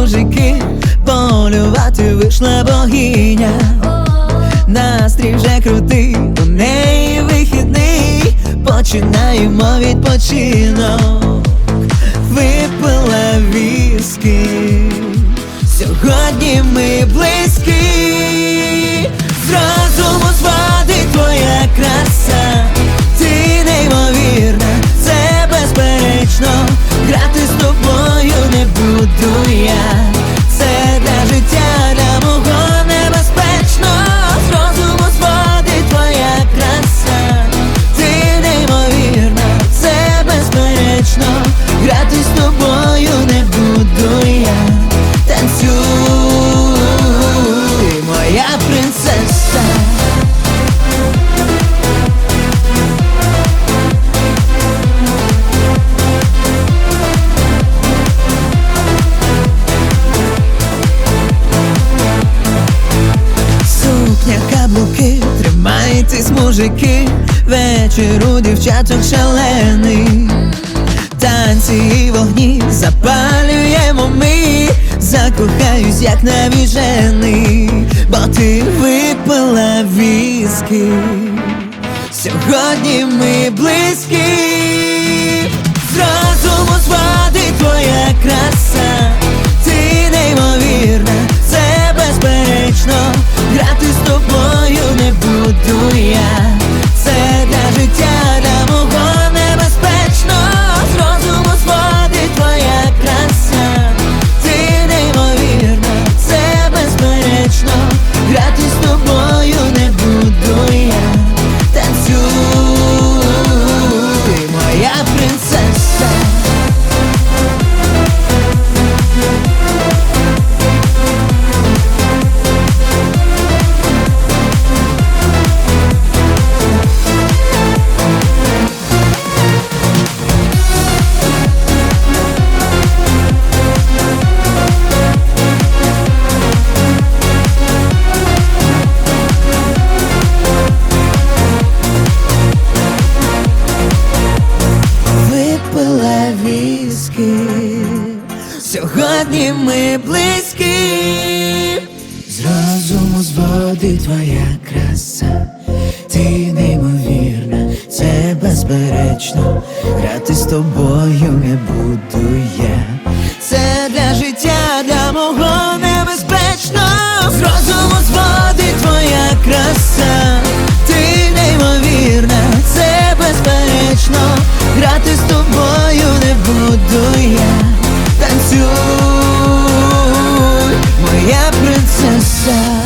мужики, полювати вийшла богиня. Настрій вже крутий, у неї вихідний, починаємо відпочинок. Випила віскі, сьогодні ми близькі. З розуму зводить твоя краса, ти неймовірна, це безперечно. Грати з тобою не буду я, це для життя, для мого небезпечно. З розуму зводить твоя краса, ти неймовірна, це безперечно. Грати з тобою не буду я, танцюй, моя принцеса. Сукня, каблуки, тримайтесь, мужики, вечір у дівчаток шалений. Танці і вогні запалюємо ми, закохаюсь, як навіжений, бо ти випила віскі. Сьогодні ми близькі. З розуму зводить твоя краса, ти неймовірна, це безперечно. Грати з тобою не буду я, це для життя, для мого небезпечно. З розуму зводить твоя краса, ти неймовірна, це безперечно. Грати з тобою не буду я, танцюй, моя принцеса. Випила віскі, сьогодні ми близькі. З розуму зводить твоя краса, ти неймовірна, це безперечно. Грати з тобою не буду я, це для життя, для мого небезпечно. З розуму зводить твоя краса, ти неймовірна, це безперечно. Грати з тобою не буду я, танцюй, моя принцеса.